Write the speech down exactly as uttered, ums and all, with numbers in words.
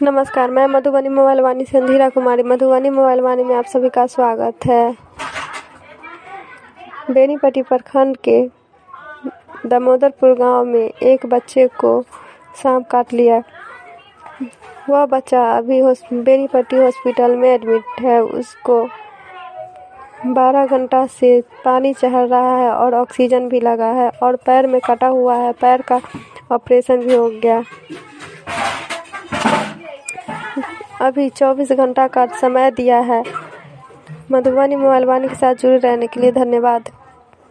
नमस्कार, मैं मधुबनी मोबाइल वाणी से इंदिरा कुमारी। मधुबनी मोबाइल वाणी में आप सभी का स्वागत है। बेनीपट्टी प्रखंड के दामोदरपुर गांव में एक बच्चे को सांप काट लिया। वह बच्चा अभी बेनीपट्टी हॉस्पिटल में एडमिट है। उसको बारह घंटा से पानी चढ़ रहा है और ऑक्सीजन भी लगा है और पैर में कटा हुआ है। पैर का ऑपरेशन भी हो गया। अभी चौबीस घंटा का समय दिया है। मधुबनी मोबाइल वाणी के साथ जुड़े रहने के लिए धन्यवाद।